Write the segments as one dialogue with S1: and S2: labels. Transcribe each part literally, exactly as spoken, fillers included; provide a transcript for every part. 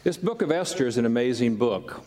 S1: This book of Esther is an amazing book.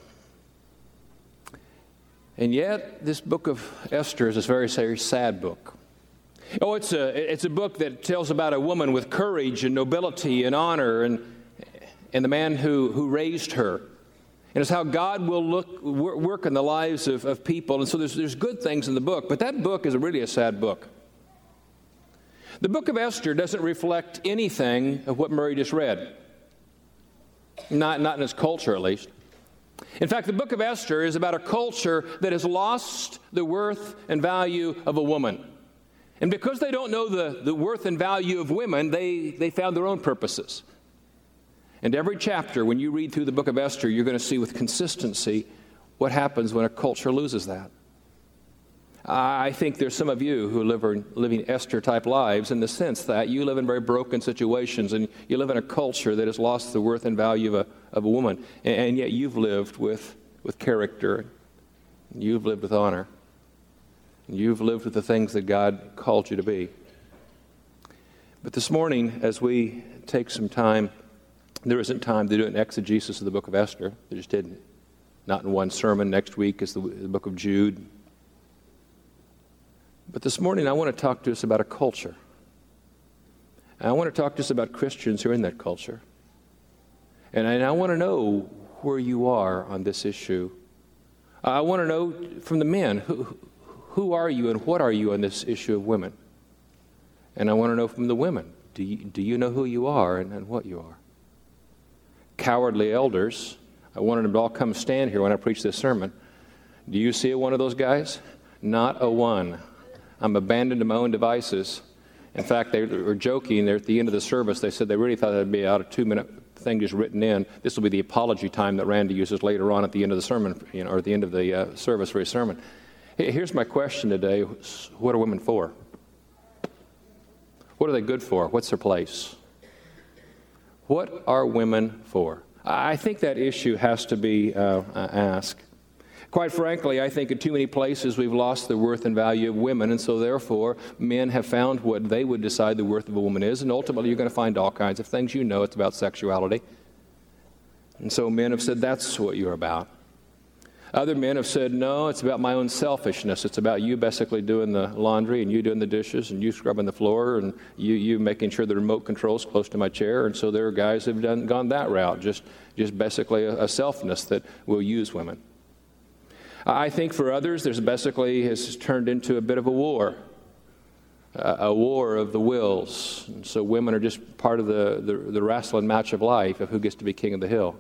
S1: And yet, this book of Esther is a very, very sad book. Oh, it's a, it's a book that tells about a woman with courage and nobility and honor and, and the man who, who raised her. And it's how God will look, work in the lives of, of people. And so there's, there's good things in the book, but that book is really a sad book. The book of Esther doesn't reflect anything of what Murray just read. Not, not in its culture, at least. In fact, the book of Esther is about a culture that has lost the worth and value of a woman. And because they don't know the, the worth and value of women, they, they found their own purposes. And every chapter, when you read through the book of Esther, you're going to see with consistency what happens when a culture loses that. I think there's some of you who live are living Esther-type lives in the sense that you live in very broken situations and you live in a culture that has lost the worth and value of a, of a woman. And, and yet you've lived with, with character. You've lived with honor. You've lived with the things that God called you to be. But this morning, as we take some time, there isn't time to do an exegesis of the book of Esther. They just didn't. Not in one sermon. Next week is the, the book of Jude. But this morning, I want to talk to us about a culture. And I want to talk to us about Christians who are in that culture. And I, and I want to know where you are on this issue. I want to know from the men, who, who are you and what are you on this issue of women? And I want to know from the women, do you, do you know who you are and, and what you are? Cowardly elders, I wanted them to all come stand here when I preach this sermon. Do you see one of those guys? Not a one. I'm abandoned to my own devices. In fact, they were joking there at the end of the service. They said they really thought that'd be about a two-minute thing just written in. This will be the apology time that Randy uses later on at the end of the sermon, you know, or at the end of the uh, service for his sermon. Here's my question today. What are women for? What are they good for? What's their place? What are women for? I think that issue has to be uh, asked. Quite frankly, I think in too many places we've lost the worth and value of women, and so therefore men have found what they would decide the worth of a woman is, and ultimately you're going to find all kinds of things. You know it's about sexuality. And so men have said, that's what you're about. Other men have said, no, it's about my own selfishness. It's about you basically doing the laundry and you doing the dishes and you scrubbing the floor and you, you making sure the remote control's close to my chair. And so there are guys who have done, gone that route, just, just basically a, a selfness that will use women. I think for others, there's basically has turned into a bit of a war, a, a war of the wills. And so women are just part of the, the, the wrestling match of life of who gets to be king of the hill.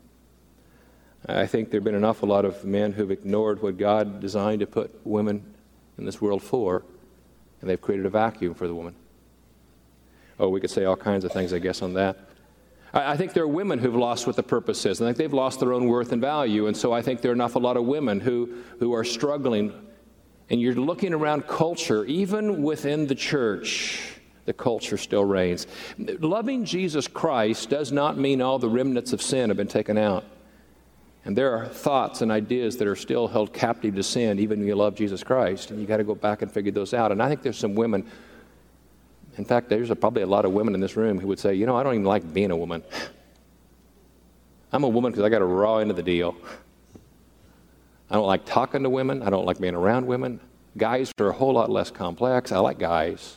S1: I think there have been an awful lot of men who've ignored what God designed to put women in this world for, and they've created a vacuum for the woman. Oh, we could say all kinds of things, I guess, on that. I think there are women who've lost what the purpose is. I think they've lost their own worth and value. And so I think there are an awful lot of women who, who are struggling. And you're looking around culture, even within the church, the culture still reigns. Loving Jesus Christ does not mean all the remnants of sin have been taken out. And there are thoughts and ideas that are still held captive to sin, even when you love Jesus Christ. And you've got to go back and figure those out. And I think there's some women. In fact, there's a, probably a lot of women in this room who would say, you know, I don't even like being a woman. I'm a woman because I got a raw end of the deal. I don't like talking to women. I don't like being around women. Guys are a whole lot less complex. I like guys.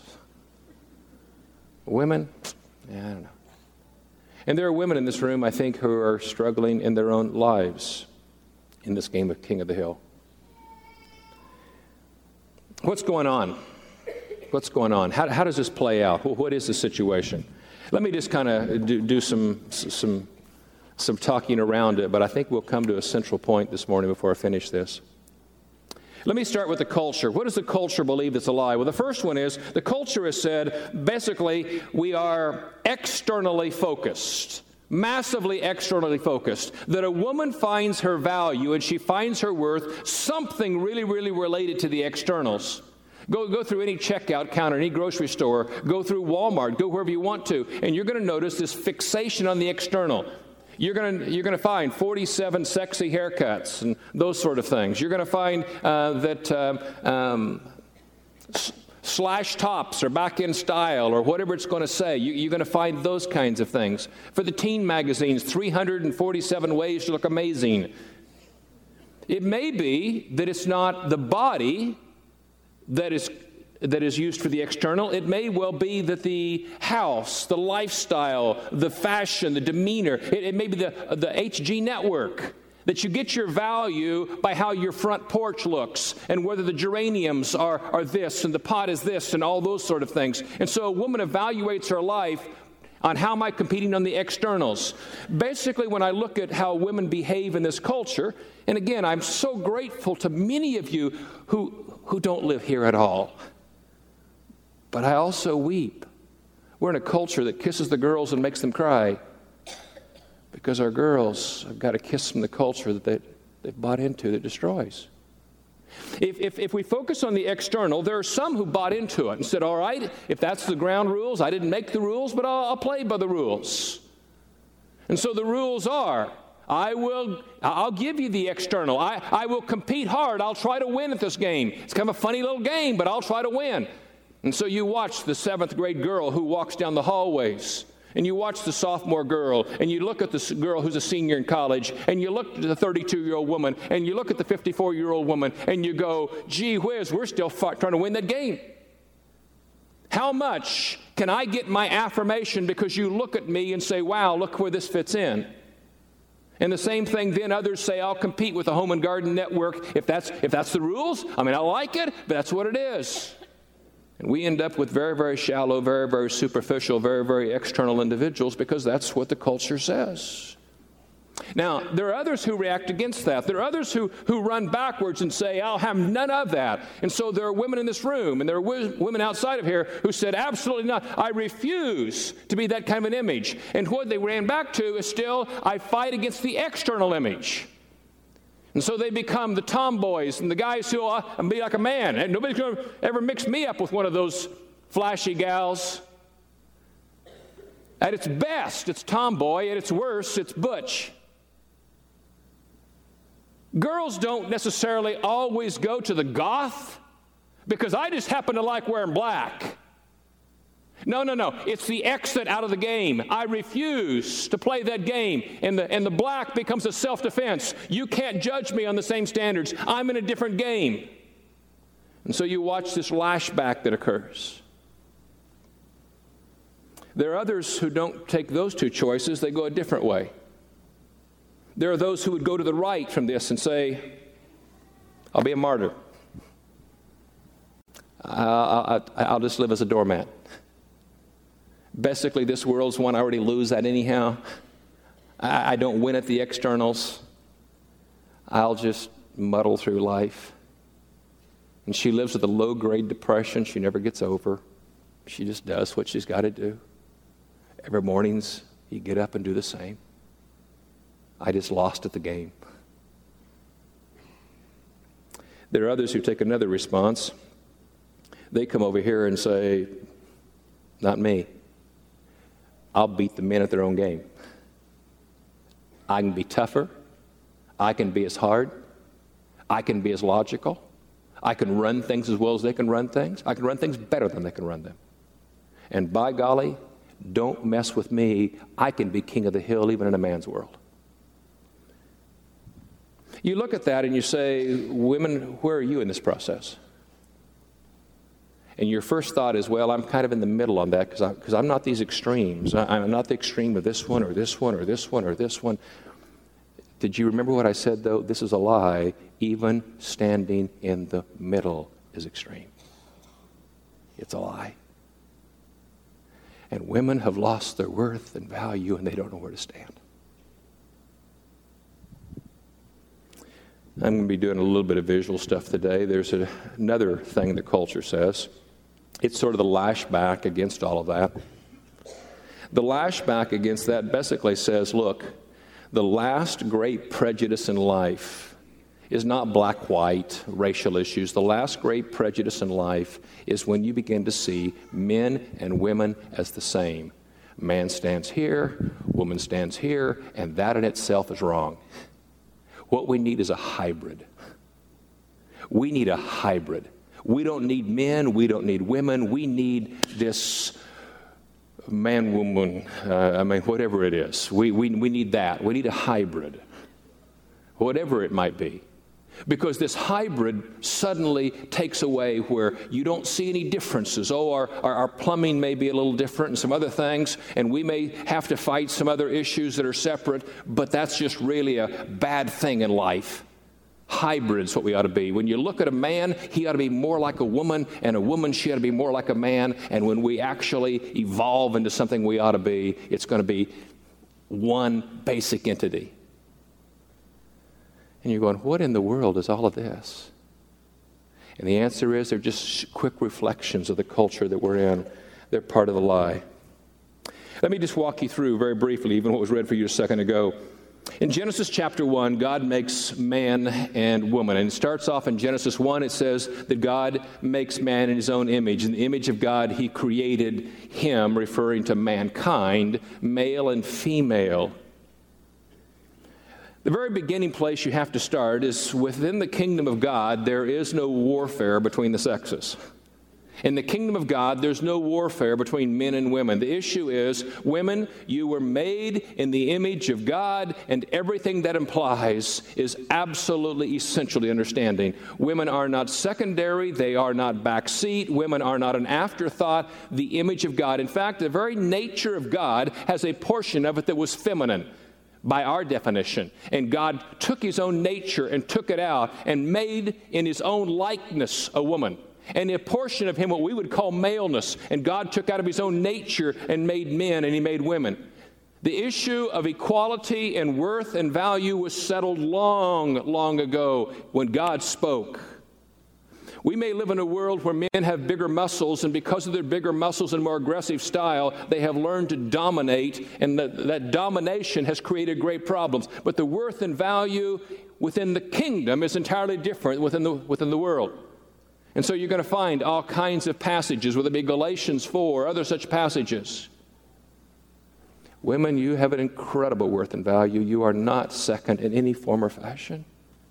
S1: Women, yeah, I don't know. And there are women in this room, I think, who are struggling in their own lives in this game of King of the Hill. What's going on? What's going on? How, how does this play out? What is the situation? Let me just kind of do, do some some some talking around it, but I think we'll come to a central point this morning before I finish this. Let me start with the culture. What does the culture believe that's a lie? Well, the first one is the culture has said, basically, we are externally focused. Massively externally focused, that a woman finds her value and she finds her worth something really, really related to the externals. Go, go through any checkout counter, any grocery store, go through Walmart, go wherever you want to, and you're going to notice this fixation on the external. You're going to you're going to find forty-seven sexy haircuts and those sort of things. You're going to find uh, that um, um, slash tops or back in style or whatever it's going to say. You, you're going to find those kinds of things. For the teen magazines, three hundred forty-seven ways to look amazing. It may be that it's not the body that is that is used for the external. It may well be that the house, the lifestyle, the fashion, the demeanor, it, it may be the, the H G network, that you get your value by how your front porch looks and whether the geraniums are, are this and the pot is this and all those sort of things. And so a woman evaluates her life on how am I competing on the externals. Basically, when I look at how women behave in this culture, and again, I'm so grateful to many of you who, who don't live here at all. But I also weep. We're in a culture that kisses the girls and makes them cry because our girls have got a kiss from the culture that they, they've bought into that destroys. If, if, if we focus on the external, there are some who bought into it and said, all right, if that's the ground rules, I didn't make the rules, but I'll, I'll play by the rules. And so the rules are, I will, I'll give you the external. I, I will compete hard. I'll try to win at this game. It's kind of a funny little game, but I'll try to win. And so you watch the seventh grade girl who walks down the hallways, and you watch the sophomore girl, and you look at the girl who's a senior in college, and you look at the thirty-two-year-old woman, and you look at the fifty-four-year-old woman, and you go, gee whiz, we're still fought, trying to win that game. How much can I get my affirmation because you look at me and say, wow, look where this fits in? And the same thing then others say, I'll compete with the Home and Garden Network if that's, if that's the rules. I mean, I like it, but that's what it is. And we end up with very, very shallow, very, very superficial, very, very external individuals because that's what the culture says. Now, there are others who react against that. There are others who, who run backwards and say, I'll have none of that. And so there are women in this room, and there are w- women outside of here who said, absolutely not. I refuse to be that kind of an image. And what they ran back to is still, I fight against the external image. And so they become the tomboys and the guys who will uh, be like a man. And nobody's going to ever mix me up with one of those flashy gals. At its best, it's tomboy. At its worst, it's butch. Girls don't necessarily always go to the goth because I just happen to like wearing black. No, no, no. It's the exit out of the game. I refuse to play that game. And the, and the black becomes a self-defense. You can't judge me on the same standards. I'm in a different game. And so you watch this lashback that occurs. There are others who don't take those two choices. They go a different way. There are those who would go to the right from this and say, I'll be a martyr. I'll, I'll, I'll just live as a doormat. Basically, this world's one. I already lose that anyhow. I, I don't win at the externals. I'll just muddle through life. And she lives with a low-grade depression she never gets over. She just does what she's got to do. Every mornings, you get up and do the same. I just lost at the game. There are others who take another response. They come over here and say, not me. I'll beat the men at their own game. I can be tougher. I can be as hard. I can be as logical. I can run things as well as they can run things. I can run things better than they can run them. And by golly, don't mess with me. I can be king of the hill even in a man's world. You look at that and you say, women, where are you in this process? And your first thought is, well, I'm kind of in the middle on that because I'm, I'm not these extremes. I, I'm not the extreme of this one or this one or this one or this one. Did you remember what I said, though? This is a lie. Even standing in the middle is extreme. It's a lie. And women have lost their worth and value, and they don't know where to stand. I'm going to be doing a little bit of visual stuff today. There's a, another thing the culture says. It's sort of the lashback against all of that. The lashback against that basically says, look, the last great prejudice in life is not black-white racial issues. The last great prejudice in life is when you begin to see men and women as the same. Man stands here, woman stands here, and that in itself is wrong. What we need is a hybrid. We need a hybrid. We don't need men. We don't need women. We need this man, woman, uh, I mean, whatever it is. We, we, we need that. We need a hybrid, whatever it might be. Because this hybrid suddenly takes away where you don't see any differences. Oh, our, our, our plumbing may be a little different and some other things, and we may have to fight some other issues that are separate, but that's just really a bad thing in life. Hybrid's what we ought to be. When you look at a man, he ought to be more like a woman, and a woman, she ought to be more like a man, and when we actually evolve into something we ought to be, it's going to be one basic entity. And you're going, what in the world is all of this? And the answer is they're just quick reflections of the culture that we're in. They're part of the lie. Let me just walk you through very briefly even what was read for you a second ago. In Genesis chapter one, God makes man and woman. And it starts off in Genesis one, it says that God makes man in his own image. In the image of God, he created him, referring to mankind, male and female. The very beginning place you have to start is within the kingdom of God, there is no warfare between the sexes. In the kingdom of God, there's no warfare between men and women. The issue is, women, you were made in the image of God, and everything that implies is absolutely essential to understanding. Women are not secondary. They are not backseat. Women are not an afterthought. The image of God. In fact, the very nature of God has a portion of it that was feminine, by our definition. And God took his own nature and took it out and made in his own likeness a woman. And a portion of him, what we would call maleness, and God took out of his own nature and made men, and he made women. The issue of equality and worth and value was settled long, long ago when God spoke. We may live in a world where men have bigger muscles, and because of their bigger muscles and more aggressive style, they have learned to dominate, and that, that domination has created great problems. But the worth and value within the kingdom is entirely different within the, within the world. And so you're going to find all kinds of passages, whether it be Galatians four or other such passages. Women, you have an incredible worth and value. You are not second in any form or fashion.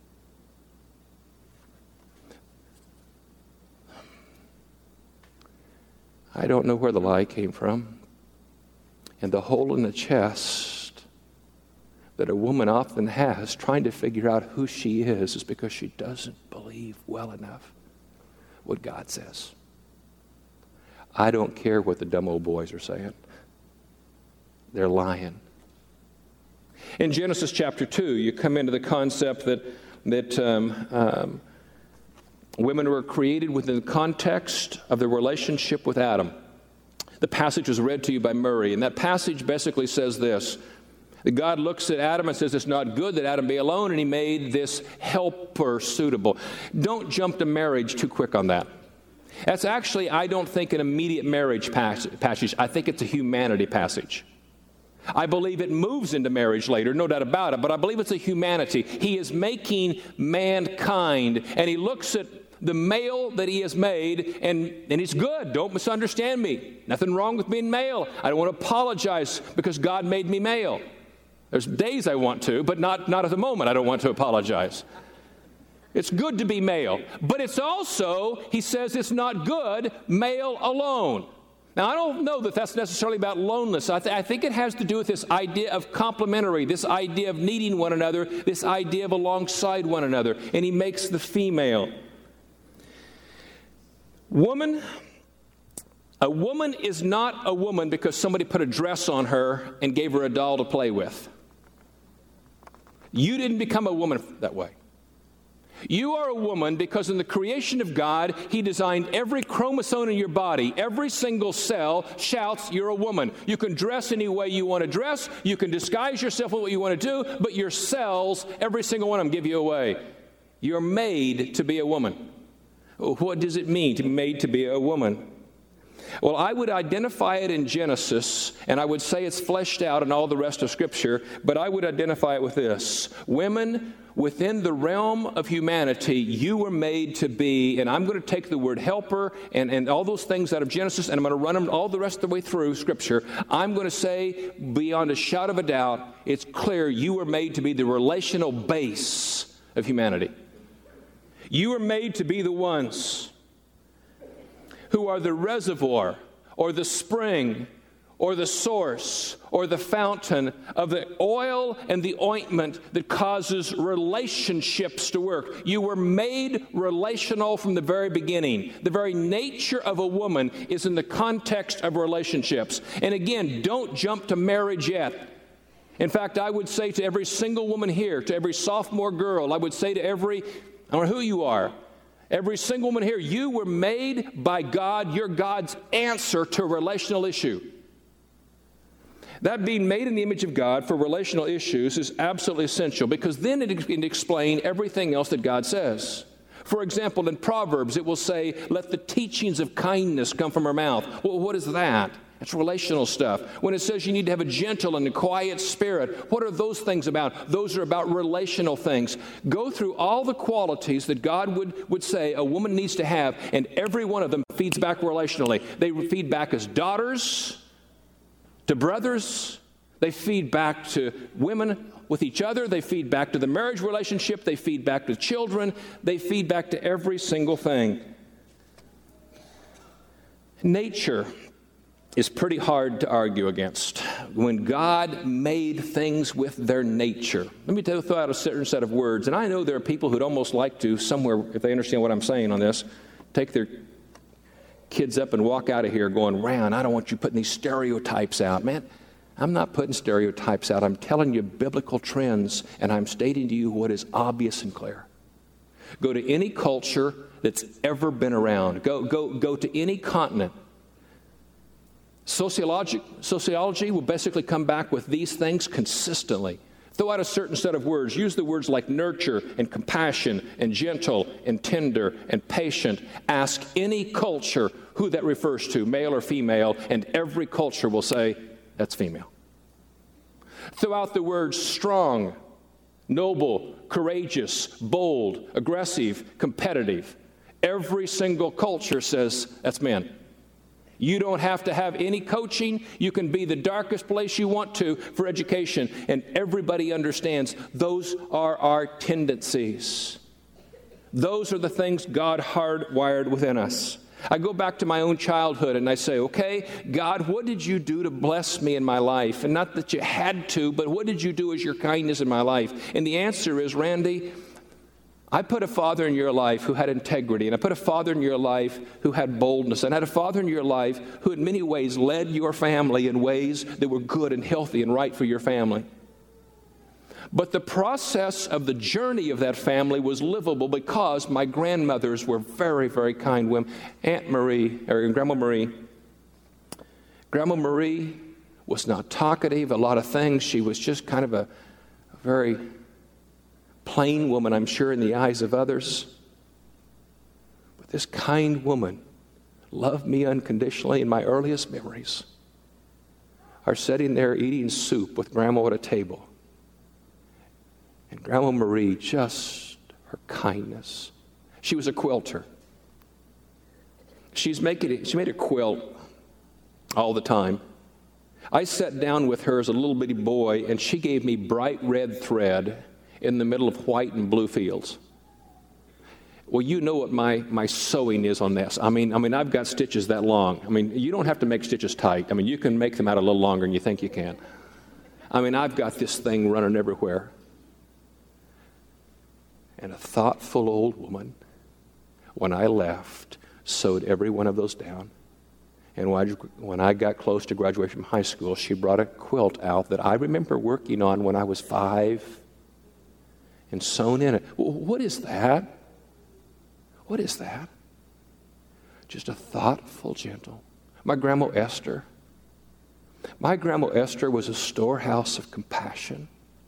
S1: I don't know where the lie came from. And the hole in the chest that a woman often has trying to figure out who she is is because she doesn't believe well enough what God says. I don't care what the dumb old boys are saying. They're lying. In Genesis chapter two, you come into the concept that, that um, um, women were created within the context of their relationship with Adam. The passage was read to you by Murray, and that passage basically says this. That God looks at Adam and says it's not good that Adam be alone, and he made this helper suitable. Don't jump to marriage too quick on that. That's actually, I don't think, an immediate marriage passage. I think it's a humanity passage. I believe it moves into marriage later, no doubt about it, but I believe it's a humanity. He is making mankind, and he looks at the male that he has made, and, and he's good. Don't misunderstand me. Nothing wrong with being male. I don't want to apologize because God made me male. There's days I want to, but not, not at the moment. I don't want to apologize. It's good to be male, but it's also, he says, it's not good male alone. Now, I don't know that that's necessarily about loneliness. I, th- I think it has to do with this idea of complementary, this idea of needing one another, this idea of alongside one another. And he makes the female. Woman, a woman is not a woman because somebody put a dress on her and gave her a doll to play with. You didn't become a woman that way. You are a woman because in the creation of God, he designed every chromosome in your body. Every single cell shouts, you're a woman. You can dress any way you want to dress. You can disguise yourself with what you want to do, but your cells, every single one of them, give you away. You're made to be a woman. What does it mean to be made to be a woman? Well, I would identify it in Genesis, and I would say it's fleshed out in all the rest of Scripture, but I would identify it with this. Women, within the realm of humanity, you were made to be, and I'm going to take the word helper and, and all those things out of Genesis, and I'm going to run them all the rest of the way through Scripture. I'm going to say, beyond a shadow of a doubt, it's clear you were made to be the relational base of humanity. You were made to be the ones who are the reservoir or the spring or the source or the fountain of the oil and the ointment that causes relationships to work. You were made relational from the very beginning. The very nature of a woman is in the context of relationships. And again, don't jump to marriage yet. In fact, I would say to every single woman here, to every sophomore girl, I would say to every, I don't know who you are, every single woman here, you were made by God. You're God's answer to a relational issue. That being made in the image of God for relational issues is absolutely essential, because then it can explain everything else that God says. For example, in Proverbs, it will say, let the teachings of kindness come from her mouth. Well, what is that? It's relational stuff. When it says you need to have a gentle and a quiet spirit, what are those things about? Those are about relational things. Go through all the qualities that God would, would say a woman needs to have, and every one of them feeds back relationally. They feed back as daughters to brothers. They feed back to women with each other. They feed back to the marriage relationship. They feed back to children. They feed back to every single thing. Nature is pretty hard to argue against. When God made things with their nature. Let me throw out a certain set of words. And I know there are people who'd almost like to, somewhere, if they understand what I'm saying on this, take their kids up and walk out of here going, Ron, I don't want you putting these stereotypes out. Man, I'm not putting stereotypes out. I'm telling you biblical trends, and I'm stating to you what is obvious and clear. Go to any culture that's ever been around. Go, go, go to any continent. Sociology, sociology will basically come back with these things consistently. Throw out a certain set of words. Use the words like nurture and compassion and gentle and tender and patient. Ask any culture who that refers to, male or female, and every culture will say, that's female. Throw out the words strong, noble, courageous, bold, aggressive, competitive. Every single culture says, that's men. You don't have to have any coaching. You can be the darkest place you want to for education, and everybody understands those are our tendencies. Those are the things God hardwired within us. I go back to my own childhood and I say, okay, God, what did you do to bless me in my life? And not that you had to, but what did you do as your kindness in my life? And the answer is, Randy, I put a father in your life who had integrity, and I put a father in your life who had boldness, and I had a father in your life who in many ways led your family in ways that were good and healthy and right for your family. But the process of the journey of that family was livable because my grandmothers were very, very kind women. Aunt Marie, or Grandma Marie. Grandma Marie was not talkative, a lot of things. She was just kind of a, a very plain woman, I'm sure, in the eyes of others. But this kind woman loved me unconditionally in my earliest memories. Are sitting there eating soup with Grandma at a table. And Grandma Marie, just her kindness. She was a quilter. She's making she made a quilt all the time. I sat down with her as a little bitty boy, and she gave me bright red thread in the middle of white and blue fields. Well, you know what my, my sewing is on this. I mean, I mean, I've got stitches that long. I mean, you don't have to make stitches tight. I mean, you can make them out a little longer than you think you can. I mean, I've got this thing running everywhere. And a thoughtful old woman, when I left, sewed every one of those down. And when I, when I got close to graduation from high school, she brought a quilt out that I remember working on when I was five and sewn in it. What is that? What is that? Just a thoughtful, gentle. My Grandma Esther. My Grandma Esther was a storehouse of compassion.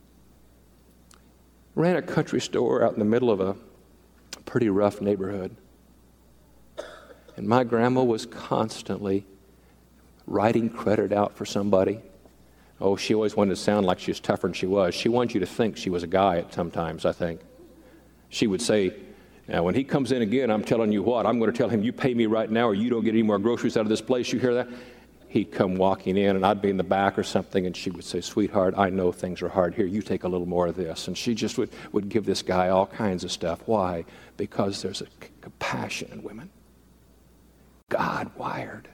S1: Ran a country store out in the middle of a pretty rough neighborhood. And my grandma was constantly writing credit out for somebody. Oh, she always wanted to sound like she was tougher than she was. She wanted you to think she was a guy at sometimes, I think. She would say, now, when he comes in again, I'm telling you what, I'm going to tell him, you pay me right now or you don't get any more groceries out of this place. You hear that? He'd come walking in, and I'd be in the back or something, and she would say, sweetheart, I know things are hard here. You take a little more of this. And she just would, would give this guy all kinds of stuff. Why? Because there's a c- compassion in women. God wired.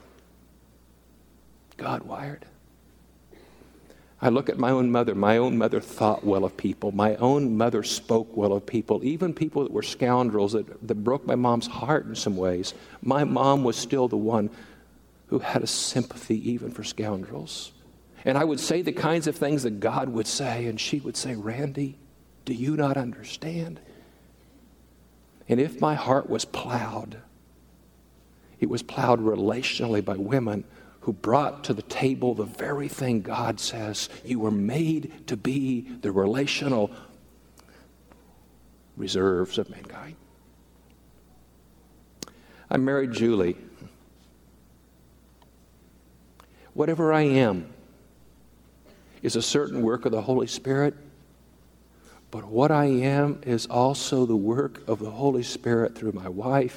S1: God wired. I look at my own mother. My own mother thought well of people. My own mother spoke well of people, even people that were scoundrels that, that broke my mom's heart in some ways. My mom was still the one who had a sympathy even for scoundrels. And I would say the kinds of things that God would say, and she would say, Randy, do you not understand? And if my heart was plowed, it was plowed relationally by women who brought to the table the very thing God says you were made to be, the relational reserves of mankind. I married Julie. Whatever I am is a certain work of the Holy Spirit, but what I am is also the work of the Holy Spirit through my wife.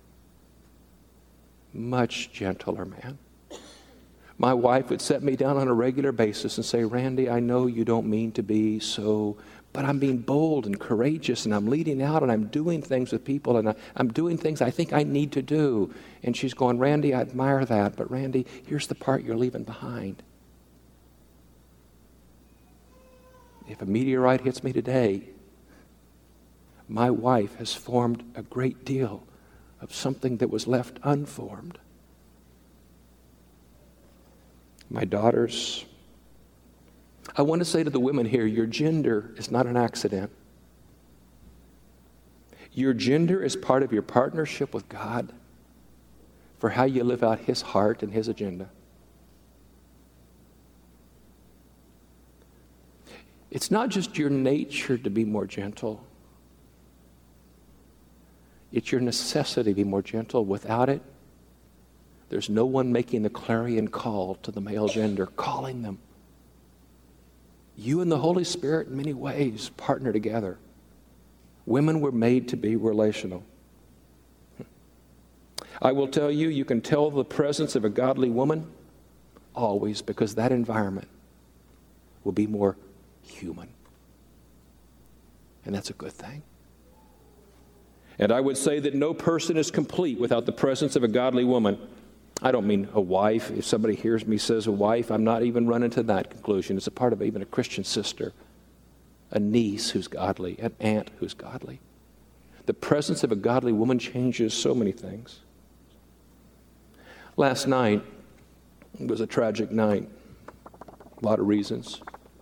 S1: Much gentler man. My wife would set me down on a regular basis and say, Randy, I know you don't mean to be so, but I'm being bold and courageous, and I'm leading out, and I'm doing things with people, and I, I'm doing things I think I need to do. And she's going, Randy, I admire that, but Randy, here's the part you're leaving behind. If a meteorite hits me today, my wife has formed a great deal of something that was left unformed. My daughters, I want to say to the women here, your gender is not an accident. Your gender is part of your partnership with God for how you live out His heart and His agenda. It's not just your nature to be more gentle. It's your necessity to be more gentle. Without it, there's no one making the clarion call to the male gender, calling them. You and the Holy Spirit, in many ways, partner together. Women were made to be relational. I will tell you, you can tell the presence of a godly woman always, because that environment will be more human. And that's a good thing. And I would say that no person is complete without the presence of a godly woman. I don't mean a wife. If somebody hears me says a wife, I'm not even running to that conclusion. It's a part of even a Christian sister, a niece who's godly, an aunt who's godly. The presence of a godly woman changes so many things. Last night was a tragic night. A lot of reasons.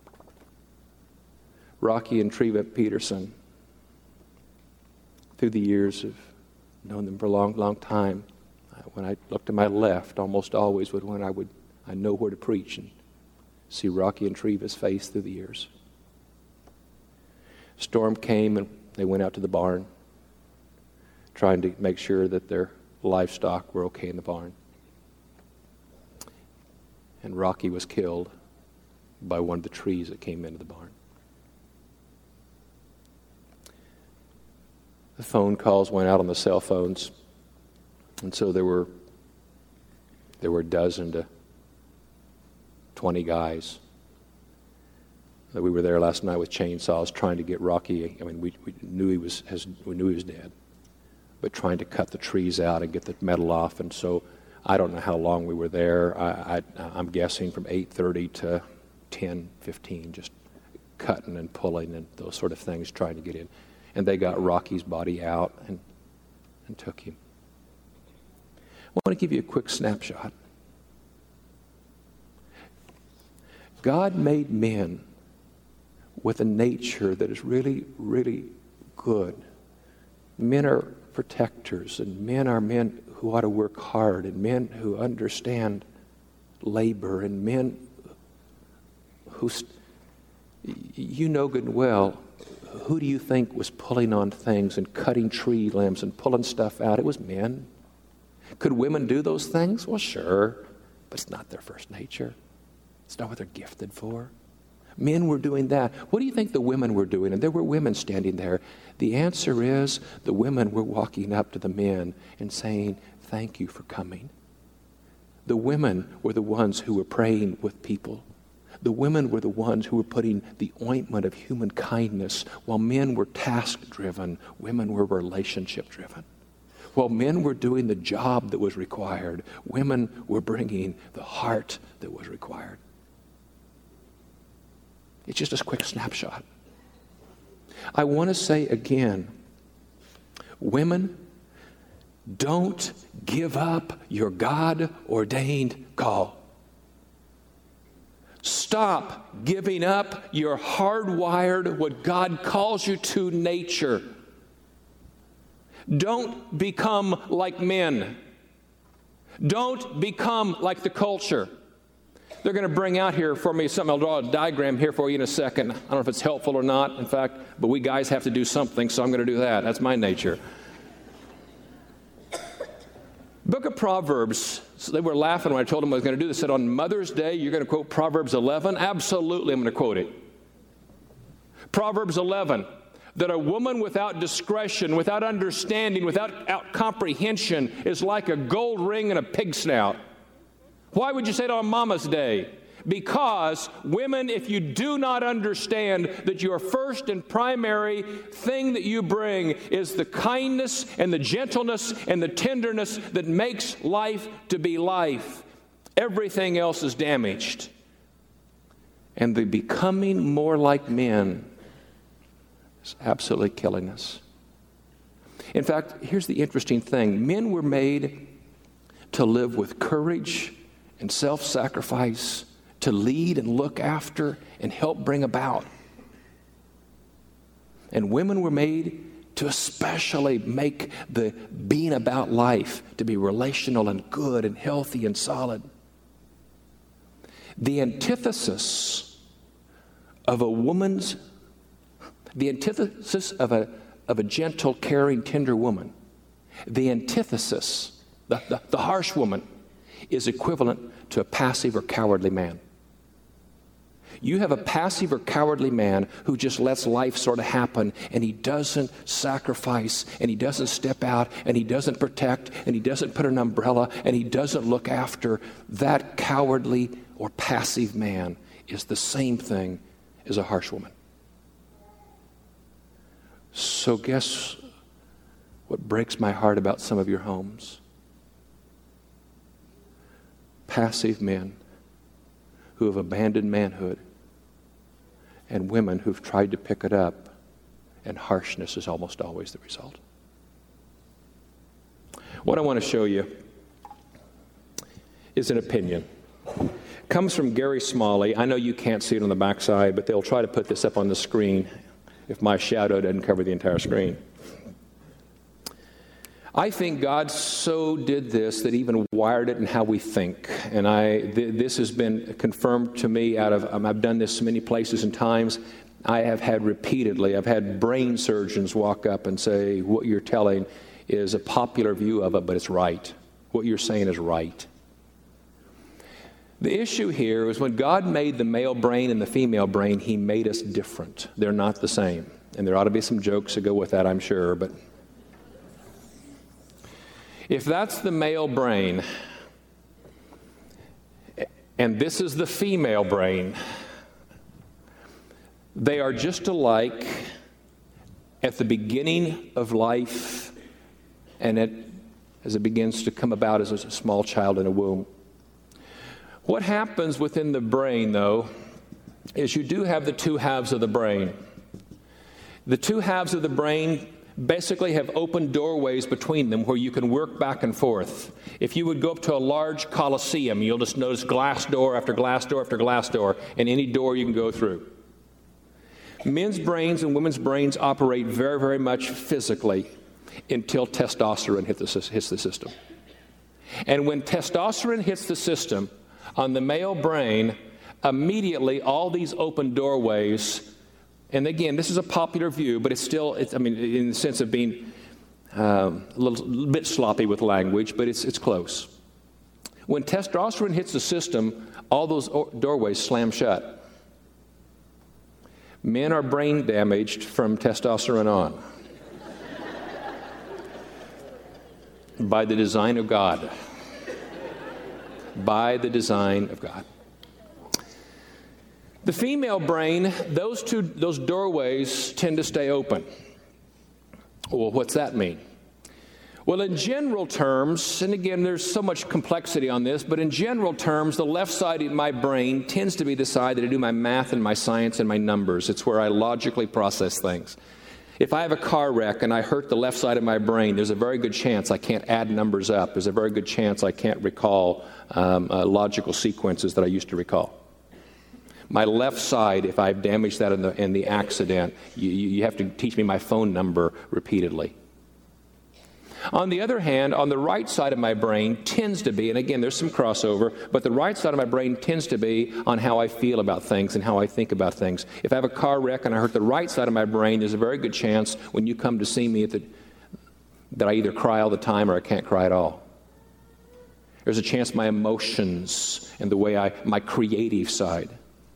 S1: Rocky and Treva Peterson, through the years, have known them for a long, long time. When I looked to my left, almost always would when I would I know where to preach and see Rocky and Treva's face through the years. Storm came and they went out to the barn, trying to make sure that their livestock were okay in the barn. And Rocky was killed by one of the trees that came into the barn. The phone calls went out on the cell phones. And so there were there were a dozen to twenty guys. We were there last night with chainsaws trying to get Rocky. I mean, we, we knew he was has, we knew he was dead, but trying to cut the trees out and get the metal off. And so I don't know how long we were there. I, I, I'm guessing from eight thirty to ten fifteen, just cutting and pulling and those sort of things, trying to get in. And they got Rocky's body out and and took him. I want to give you a quick snapshot. God made men with a nature that is really, really good. Men are protectors, and men are men who ought to work hard, and men who understand labor, and men who, you know good and well, who do you think was pulling on things and cutting tree limbs and pulling stuff out? It was men. Could women do those things? Well, sure, but it's not their first nature. It's not what they're gifted for. Men were doing that. What do you think the women were doing? And there were women standing there. The answer is the women were walking up to the men and saying, thank you for coming. The women were the ones who were praying with people. The women were the ones who were putting the ointment of human kindness. While men were task-driven, women were relationship-driven. while men were doing the job that was required, women were bringing the heart that was required. It's just a quick snapshot. I want to say again, women, don't give up your God-ordained call. Stop giving up your hardwired, what God calls you to, nature. Don't become like men. Don't become like the culture. They're going to bring out here for me something. I'll draw a diagram here for you in a second. I don't know if it's helpful or not, in fact, but we guys have to do something, so I'm going to do that. That's my nature. Book of Proverbs. So they were laughing when I told them I was going to do this. They said, on Mother's Day, you're going to quote Proverbs eleven? Absolutely, I'm going to quote it. Proverbs eleven. That a woman without discretion, without understanding, without out comprehension is like a gold ring and a pig snout. Why would you say it on Mama's Day? Because women, if you do not understand that your first and primary thing that you bring is the kindness and the gentleness and the tenderness that makes life to be life, everything else is damaged. And the becoming more like men is absolutely killing us. In fact, here's the interesting thing. Men were made to live with courage and self-sacrifice, to lead and look after and help bring about. And women were made to especially make the being about life to be relational and good and healthy and solid. The antithesis of a woman's, the antithesis of a, of a gentle, caring, tender woman, the antithesis, the, the, the harsh woman, is equivalent to a passive or cowardly man. You have a passive or cowardly man who just lets life sort of happen, and he doesn't sacrifice, and he doesn't step out, and he doesn't protect, and he doesn't put an umbrella, and he doesn't look after. That cowardly or passive man is the same thing as a harsh woman. So guess what breaks my heart about some of your homes? Passive men who have abandoned manhood and women who've tried to pick it up, and harshness is almost always the result. What I want to show you is an opinion. It comes from Gary Smalley. I know you can't see it on the backside, but they'll try to put this up on the screen if my shadow doesn't cover the entire screen. I think God so did this that even wired it in how we think. And I, th- this has been confirmed to me out of, um, I've done this many places and times. I have had repeatedly, I've had brain surgeons walk up and say, what you're telling is a popular view of it, but it's right. What you're saying is right. The issue here is when God made the male brain and the female brain, He made us different. They're not the same. And there ought to be some jokes that go with that, I'm sure, but if that's the male brain, and this is the female brain, they are just alike at the beginning of life and at, as it begins to come about as a small child in a womb. What happens within the brain, though, is you do have the two halves of the brain. The two halves of the brain basically have open doorways between them where you can work back and forth. If you would go up to a large coliseum, you'll just notice glass door after glass door after glass door, and any door you can go through. Men's brains and women's brains operate very, very much physically until testosterone hit the, hits the system. And when testosterone hits the system on the male brain, immediately all these open doorways. And again, this is a popular view, but it's still, it's, I mean, in the sense of being um, a little, little bit sloppy with language, but it's, it's close. When testosterone hits the system, all those doorways slam shut. Men are brain damaged from testosterone on. By the design of God. By the design of God. The female brain, those two, those doorways tend to stay open. Well, what's that mean? Well, in general terms, and again, there's so much complexity on this, but in general terms, the left side of my brain tends to be the side that I do my math and my science and my numbers. It's where I logically process things. If I have a car wreck and I hurt the left side of my brain, there's a very good chance I can't add numbers up. There's a very good chance I can't recall um, uh, logical sequences that I used to recall. My left side, if I've damaged that in the, in the accident, you, you have to teach me my phone number repeatedly. On the other hand, on the right side of my brain tends to be, and again, there's some crossover, but the right side of my brain tends to be on how I feel about things and how I think about things. If I have a car wreck and I hurt the right side of my brain, there's a very good chance when you come to see me at the, that I either cry all the time or I can't cry at all. There's a chance my emotions and the way I, my creative side.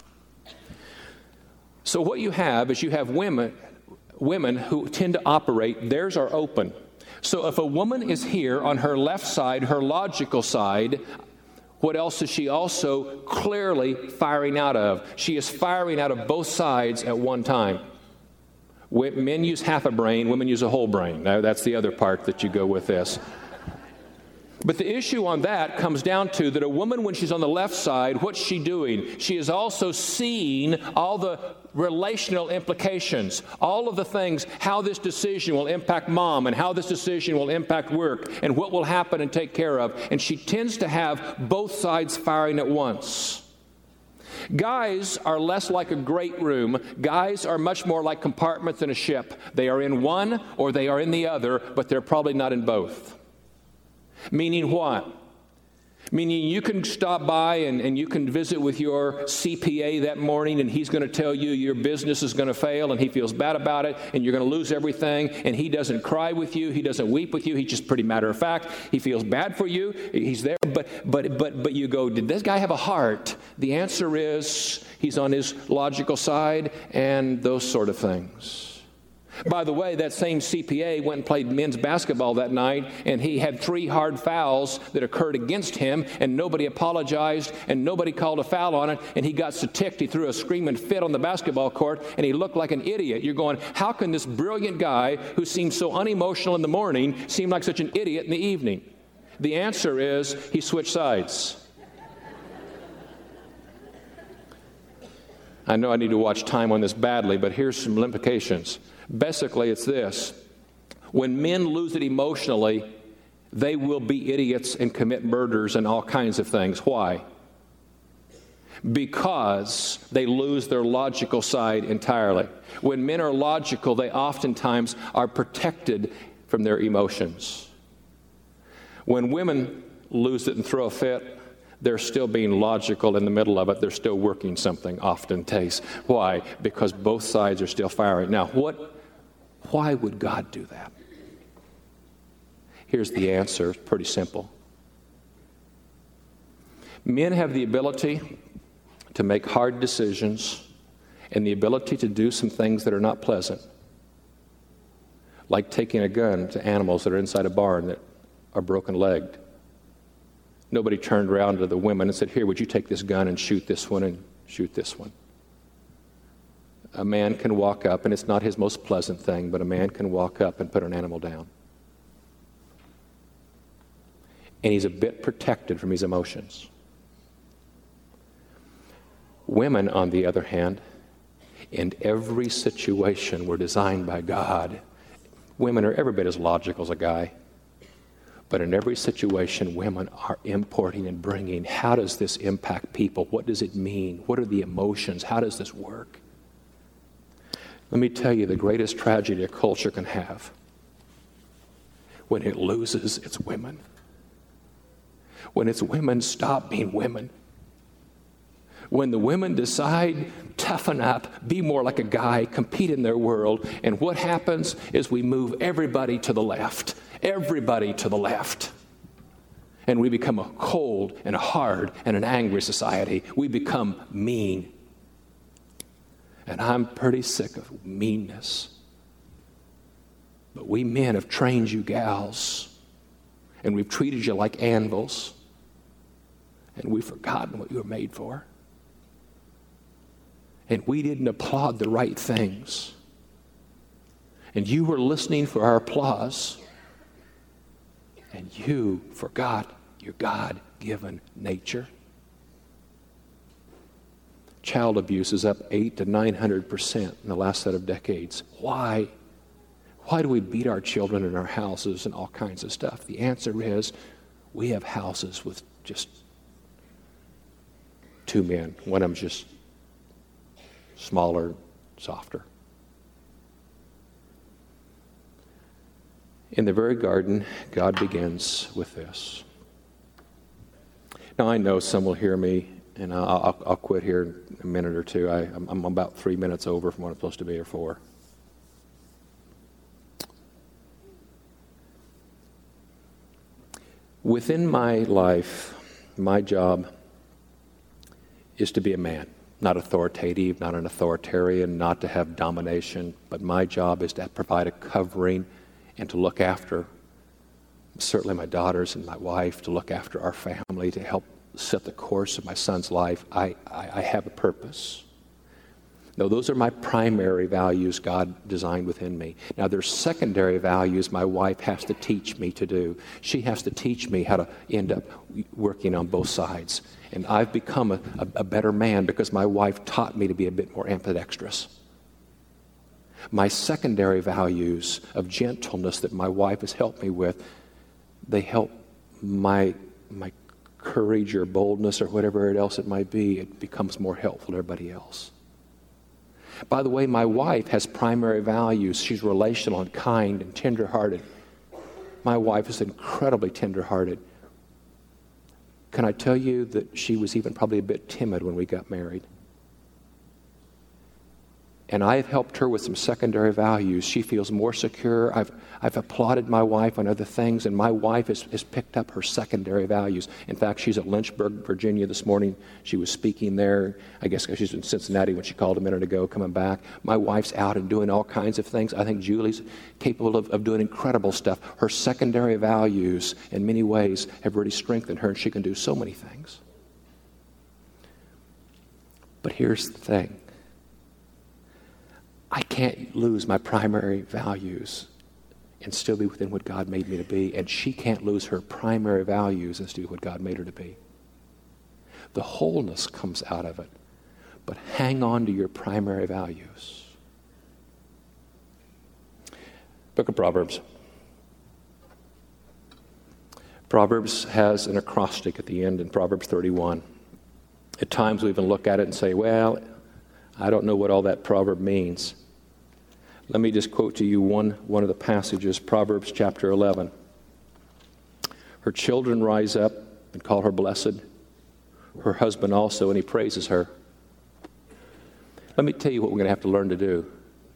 S1: So what you have is you have women, women who tend to operate, theirs are open. So if a woman is here on her left side, her logical side, what else is she also clearly firing out of? She is firing out of both sides at one time. Men use half a brain, women use a whole brain. Now, that's the other part that you go with this. But the issue on that comes down to that a woman, when she's on the left side, what's she doing? She is also seeing all the relational implications, all of the things, how this decision will impact mom and how this decision will impact work and what will happen and take care of. And she tends to have both sides firing at once. Guys are less like a great room. Guys are much more like compartments in a ship. They are in one or they are in the other, but they're probably not in both. Meaning what? Meaning you can stop by and, and you can visit with your C P A that morning and he's going to tell you your business is going to fail and he feels bad about it and you're going to lose everything, and he doesn't cry with you, he doesn't weep with you, he's just pretty matter of fact. He feels bad for you, he's there, but but but but you go, did this guy have a heart? The answer is he's on his logical side and those sort of things. By the way, that same C P A went and played men's basketball that night, and he had three hard fouls that occurred against him, and nobody apologized, and nobody called a foul on it, and he got so ticked he threw a screaming fit on the basketball court, and he looked like an idiot. You're going, how can this brilliant guy who seems so unemotional in the morning seem like such an idiot in the evening? The answer is he switched sides. I know I need to watch time on this badly, but here's some implications. Basically, it's this. When men lose it emotionally, they will be idiots and commit murders and all kinds of things. Why? Because they lose their logical side entirely. When men are logical, they oftentimes are protected from their emotions. When women lose it and throw a fit, they're still being logical in the middle of it. They're still working something oftentimes. Why? Because both sides are still firing. Now, what? Why would God do that? Here's the answer. It's pretty simple. Men have the ability to make hard decisions and the ability to do some things that are not pleasant, like taking a gun to animals that are inside a barn that are broken-legged. Nobody turned around to the women and said, here, would you take this gun and shoot this one and shoot this one? A man can walk up, and it's not his most pleasant thing, but a man can walk up and put an animal down. And he's a bit protected from his emotions. Women, on the other hand, in every situation were designed by God. Women are every bit as logical as a guy. But in every situation, women are importing and bringing, how does this impact people? What does it mean? What are the emotions? How does this work? Let me tell you the greatest tragedy a culture can have when it loses its women. When its women stop being women. When the women decide, toughen up, be more like a guy, compete in their world, and what happens is we move everybody to the left. Everybody to the left. And we become a cold and a hard and an angry society. We become mean. And I'm pretty sick of meanness. But we men have trained you gals. And we've treated you like anvils. And we've forgotten what you were made for. And we didn't applaud the right things. And you were listening for our applause. and you forgot your God-given nature. Child abuse is up eight to nine hundred percent in the last set of decades. Why? Why do we beat our children in our houses and all kinds of stuff? The answer is we have houses with just two men. One of them's just smaller, softer. In the very garden, God begins with this. Now, I know some will hear me, and I'll, I'll, I'll quit here in a minute or two. I, I'm, I'm about three minutes over from what I'm supposed to be here for. Within my life, my job is to be a man. Not authoritative, not an authoritarian, not to have domination, but my job is to provide a covering and to look after, certainly my daughters and my wife, to look after our family, to help set the course of my son's life. I, I, I have a purpose. No, those are my primary values God designed within me. Now, there's secondary values my wife has to teach me to do. She has to teach me how to end up working on both sides. And I've become a, a, a better man because my wife taught me to be a bit more ambidextrous. My secondary values of gentleness that my wife has helped me with, they help my my courage or boldness or whatever else it might be. It becomes more helpful to everybody else. By the way, my wife has primary values. She's relational and kind and tender-hearted. My wife is incredibly tender-hearted. Can I tell you that she was even probably a bit timid when we got married? And I have helped her with some secondary values. She feels more secure. I've, I've applauded my wife on other things, and my wife has, has picked up her secondary values. In fact, she's at Lynchburg, Virginia this morning. She was speaking there. I guess she's in Cincinnati when she called a minute ago, coming back. My wife's out and doing all kinds of things. I think Julie's capable of, of doing incredible stuff. Her secondary values, in many ways, have really strengthened her, and she can do so many things. But here's the thing. I can't lose my primary values and still be within what God made me to be. And she can't lose her primary values and still be what God made her to be. The wholeness comes out of it. But hang on to your primary values. Book of Proverbs. Proverbs has an acrostic at the end in Proverbs thirty-one. At times we even look at it and say, well, I don't know what all that proverb means. Let me just quote to you one, one of the passages, Proverbs chapter eleven. Her children rise up and call her blessed, her husband also, and he praises her. Let me tell you what we're going to have to learn to do.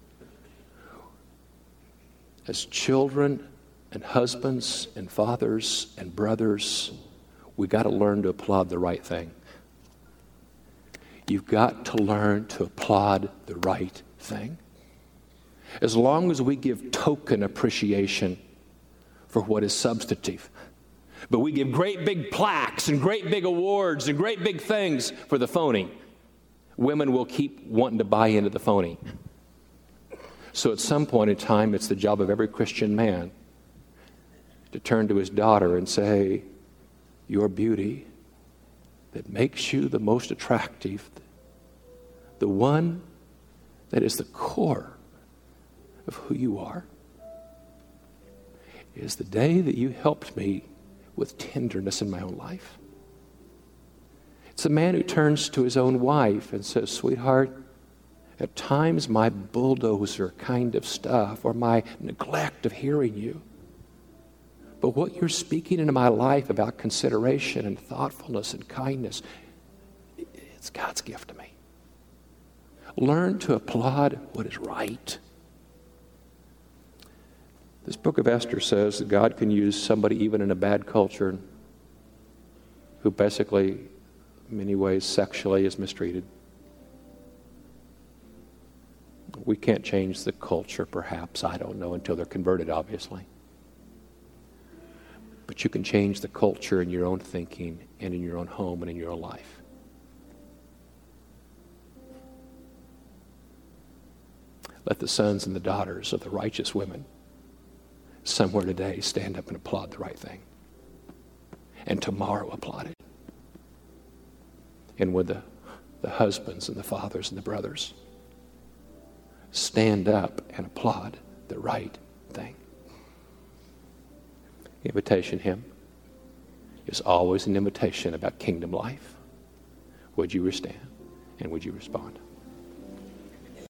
S1: As children and husbands and fathers and brothers, we got to learn to applaud the right thing. You've got to learn to applaud the right thing. As long as we give token appreciation for what is substantive, but we give great big plaques and great big awards and great big things for the phony, women will keep wanting to buy into the phony. So at some point in time, it's the job of every Christian man to turn to his daughter and say, your beauty that makes you the most attractive, the one that is the core of who you are, is the day that you helped me with tenderness in my own life. It's a man who turns to his own wife and says, sweetheart, at times my bulldozer kind of stuff or my neglect of hearing you, but what you're speaking into my life about consideration and thoughtfulness and kindness, it's God's gift to me. Learn to applaud what is right. This book of Esther says that God can use somebody even in a bad culture who basically, in many ways, sexually is mistreated. We can't change the culture, perhaps, I don't know, until they're converted, obviously. But you can change the culture in your own thinking and in your own home and in your own life. Let the sons and the daughters of the righteous women somewhere today stand up and applaud the right thing. and tomorrow applaud it? And would the, the husbands and the fathers and the brothers stand up and applaud the right thing? Invitation hymn is always an invitation about kingdom life. Would you stand and would you respond?